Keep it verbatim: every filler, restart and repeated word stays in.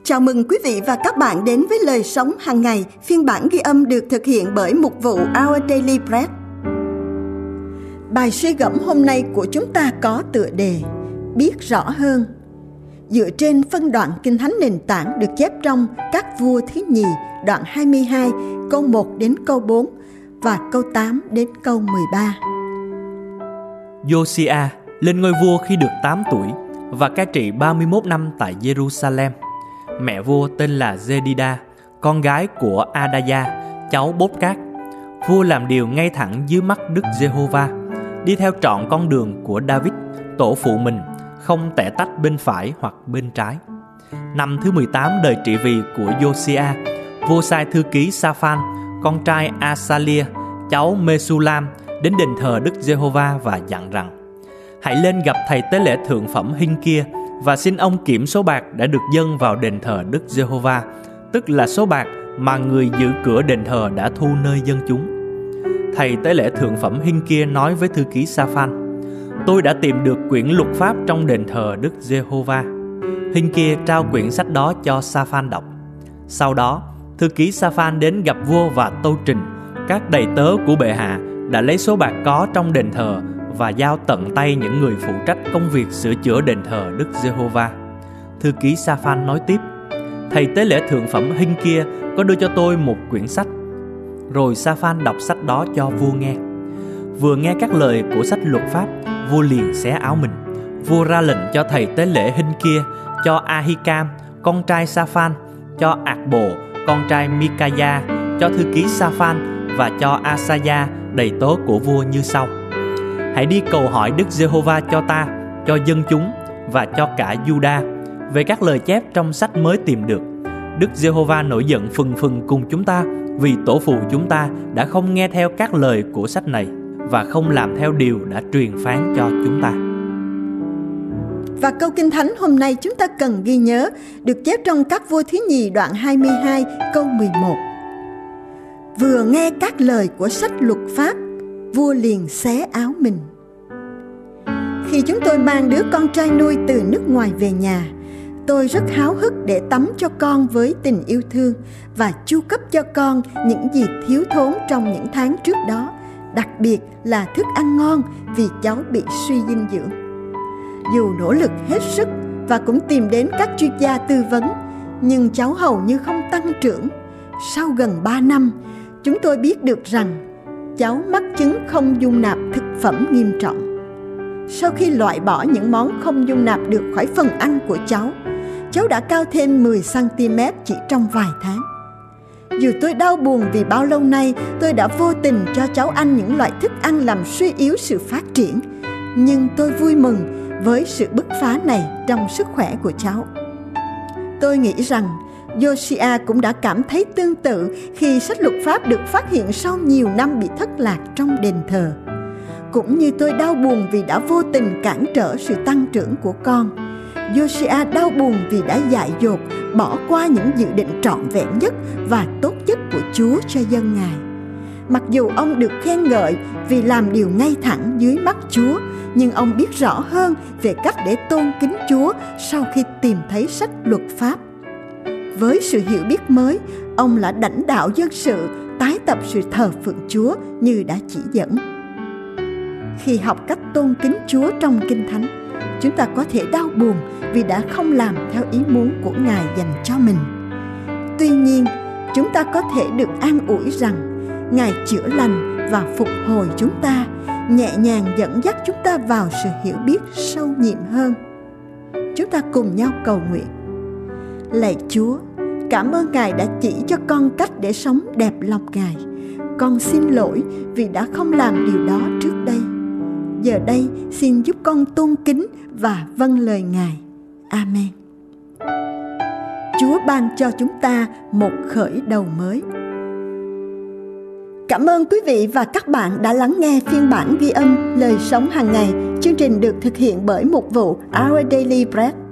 Chào mừng quý vị và các bạn đến với Lời Sống Hàng Ngày, phiên bản ghi âm được thực hiện bởi mục vụ Our Daily Bread. Bài suy gẫm hôm nay của chúng ta có tựa đề Biết rõ hơn. Dựa trên phân đoạn Kinh Thánh nền tảng được chép trong Các Vua thứ nhì, đoạn hai mươi hai, câu một đến câu bốn và câu tám đến câu mười ba. Josiah lên ngôi vua khi được tám tuổi và cai trị ba mươi mốt năm tại Jerusalem. Mẹ vua tên là Jedida, con gái của Adaya, cháu Bốt Cát. Vua làm điều ngay thẳng dưới mắt Đức Giê-hô-va, đi theo trọn con đường của David, tổ phụ mình, không tẻ tách bên phải hoặc bên trái. Năm thứ mười tám đời trị vì của Josiah, vua sai thư ký Sa-phan, con trai Asalia, cháu Mesulam, đến đền thờ Đức Giê-hô-va và dặn rằng: hãy lên gặp thầy tế lễ thượng phẩm Hinh-kia và xin ông kiểm số bạc đã được dâng vào đền thờ Đức Giê-hô-va, tức là số bạc mà người giữ cửa đền thờ đã thu nơi dân chúng. Thầy tế lễ thượng phẩm Hinh-kia nói với thư ký Sa-phan: tôi đã tìm được quyển luật pháp trong đền thờ Đức Giê-hô-va. Hinh-kia trao quyển sách đó cho Sa-phan đọc. Sau đó, thư ký Sa-phan đến gặp vua và tâu trình các đầy tớ của bệ hạ đã lấy số bạc có trong đền thờ và giao tận tay những người phụ trách công việc sửa chữa đền thờ Đức Giê-hô-va. Thư ký Sa-phan nói tiếp: thầy tế lễ thượng phẩm Hinh-kia có đưa cho tôi một quyển sách. Rồi Sa-phan đọc sách đó cho vua nghe. Vừa nghe các lời của sách luật pháp, vua liền xé áo mình. Vua ra lệnh cho thầy tế lễ Hinh-kia, cho Ahikam, con trai Sa-phan, cho Ạc-bồ, con trai Mi-ca-gia, cho thư ký Sa-phan và cho Asaya, đầy tớ của vua như sau: hãy đi cầu hỏi Đức Giê-hô-va cho ta, cho dân chúng và cho cả Juda về các lời chép trong sách mới tìm được. Đức Giê-hô-va nổi giận phừng phừng cùng chúng ta vì tổ phụ chúng ta đã không nghe theo các lời của sách này và không làm theo điều đã truyền phán cho chúng ta. Và câu Kinh Thánh hôm nay chúng ta cần ghi nhớ được chép trong Các Vua thứ nhì đoạn hai mươi hai câu mười một. Vừa nghe các lời của sách luật pháp, vua liền xé áo mình. Khi chúng tôi mang đứa con trai nuôi từ nước ngoài về nhà, tôi rất háo hức để tắm cho con với tình yêu thương và chu cấp cho con những gì thiếu thốn trong những tháng trước đó, đặc biệt là thức ăn ngon vì cháu bị suy dinh dưỡng. Dù nỗ lực hết sức và cũng tìm đến các chuyên gia tư vấn, nhưng cháu hầu như không tăng trưởng. Sau gần ba năm, chúng tôi biết được rằng cháu mắc chứng không dung nạp thực phẩm nghiêm trọng. Sau khi loại bỏ những món không dung nạp được khỏi phần ăn của cháu, cháu đã cao thêm mười xăng-ti-mét chỉ trong vài tháng. Dù tôi đau buồn vì bao lâu nay tôi đã vô tình cho cháu ăn những loại thức ăn làm suy yếu sự phát triển, nhưng tôi vui mừng với sự bứt phá này trong sức khỏe của cháu. Tôi nghĩ rằng Josiah cũng đã cảm thấy tương tự khi sách luật pháp được phát hiện sau nhiều năm bị thất lạc trong đền thờ. Cũng như tôi đau buồn vì đã vô tình cản trở sự tăng trưởng của con, Josiah đau buồn vì đã dại dột bỏ qua những dự định trọn vẹn nhất và tốt nhất của Chúa cho dân Ngài. Mặc dù ông được khen ngợi vì làm điều ngay thẳng dưới mắt Chúa, nhưng ông biết rõ hơn về cách để tôn kính Chúa sau khi tìm thấy sách luật pháp. Với sự hiểu biết mới, ông đã lãnh đạo dân sự tái tập sự thờ phượng Chúa như đã chỉ dẫn. Khi học cách tôn kính Chúa trong Kinh Thánh, chúng ta có thể đau buồn vì đã không làm theo ý muốn của Ngài dành cho mình. Tuy nhiên, chúng ta có thể được an ủi rằng Ngài chữa lành và phục hồi chúng ta, nhẹ nhàng dẫn dắt chúng ta vào sự hiểu biết sâu nhiệm hơn. Chúng ta cùng nhau cầu nguyện. Lạy Chúa, cảm ơn Ngài đã chỉ cho con cách để sống đẹp lòng Ngài. Con xin lỗi vì đã không làm điều đó trước đây. Giờ đây xin giúp con tôn kính và vâng lời Ngài. Amen. Chúa ban cho chúng ta một khởi đầu mới. Cảm ơn quý vị và các bạn đã lắng nghe phiên bản ghi âm Lời Sống Hàng Ngày. Chương trình được thực hiện bởi mục vụ Our Daily Bread.